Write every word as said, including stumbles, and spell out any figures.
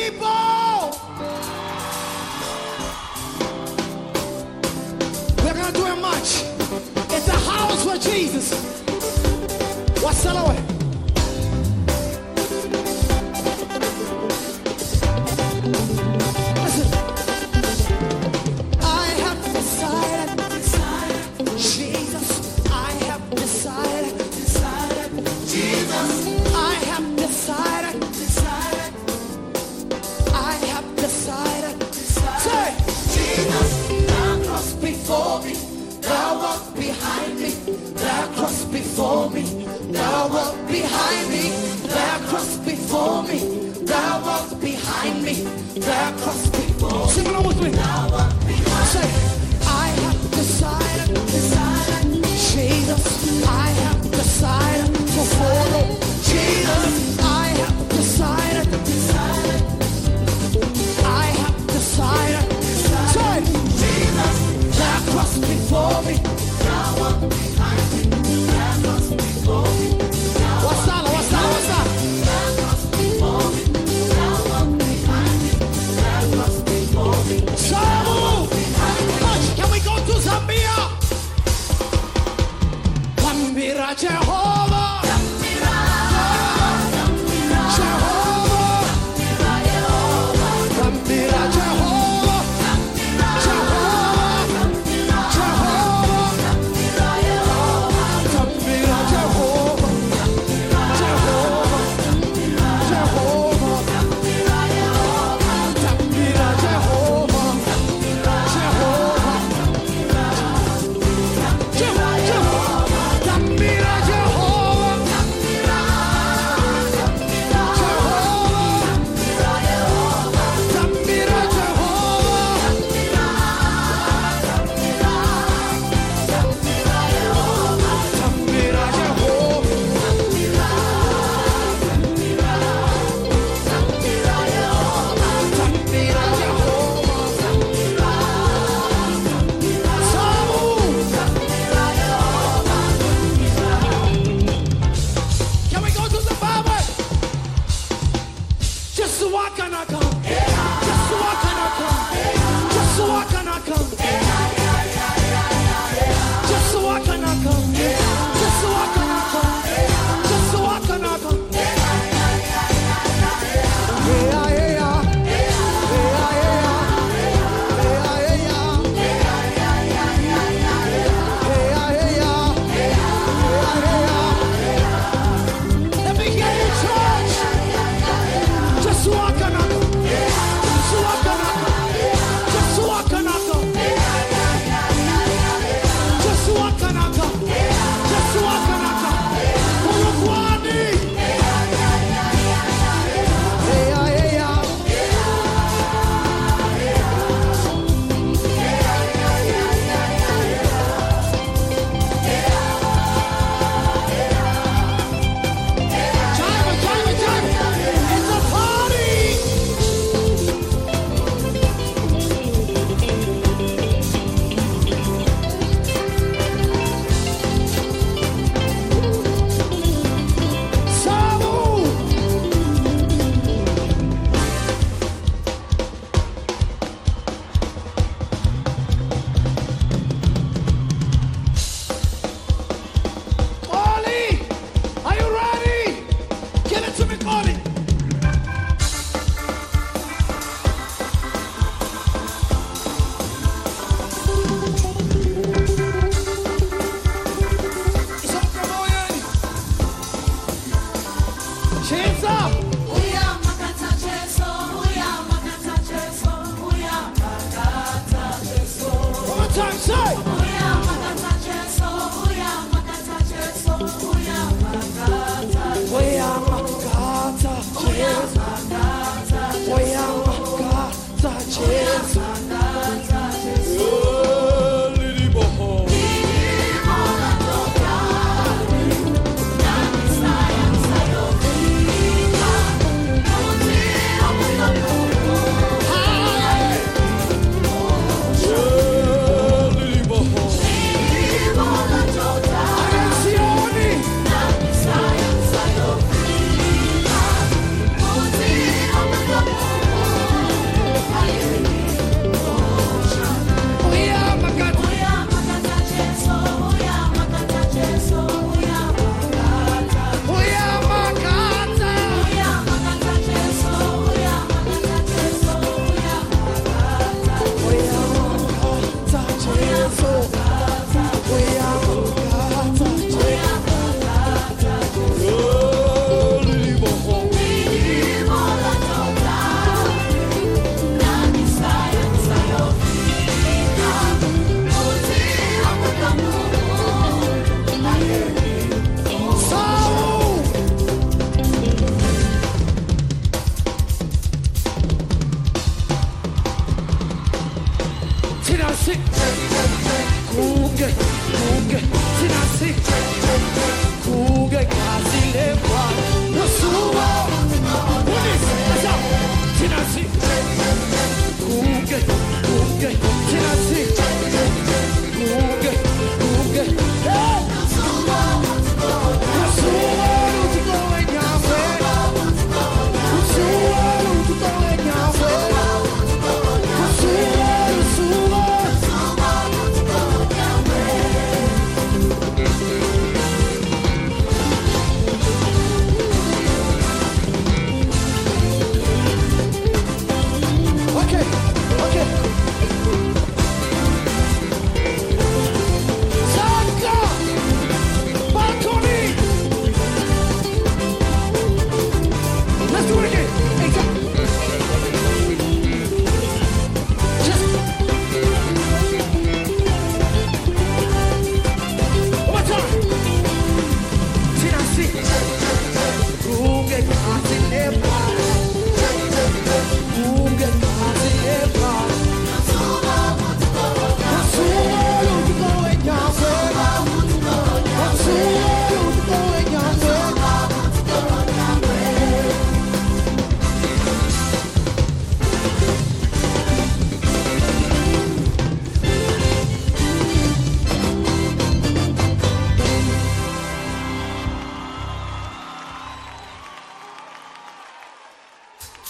people. We're going to do a march. It's a house for Jesus. What's the Lord? Listen. I have decided, decided, Jesus. I have decided, decided, Jesus. I have decided, decided. I have decided, decided. Say, Jesus, thou cross before me, thou walk behind me, thou cross before me, thou walk behind me, thou cross before me, thou walk behind me, thou cross before me. Sing along with me. Thou walk behind. Say, I have decided, decided, Jesus. I have decided to follow Jesus. I have decided, decided. I have decided. Say, Jesus, thou cross before me, thou walk behind me, thou cross before me. What's that? What's that? What's that? Thou cross before me, thou walk behind me, thou cross before me. So, much. Can we go to Zambia? Tambira Jehovah. Tambira, Tambira, Jehovah. Tambira Jehovah. Jehovah. Jehovah. Tambira Jehovah. Jehovah. Jehovah. Tambira Jehovah. Jehovah. Tambira Jehovah. Can we go to Zimbabwe? Just to walk and I come. Just to walk and I come. Just to walk and I come. Just to walk and I come. Just to walk and I come. Just to walk and I come. Yeah, yeah, yeah. Let me get in church. Just walk and I come. Just walk and I come. Just walk and I come. Just walk and I come. Just walk and I come. Uruguani. Hey, hey, hey. Driver, driver, driver. It's a party. Samu. Ollie, are you ready? Give it to me, Ollie. It's all come on. Hands up.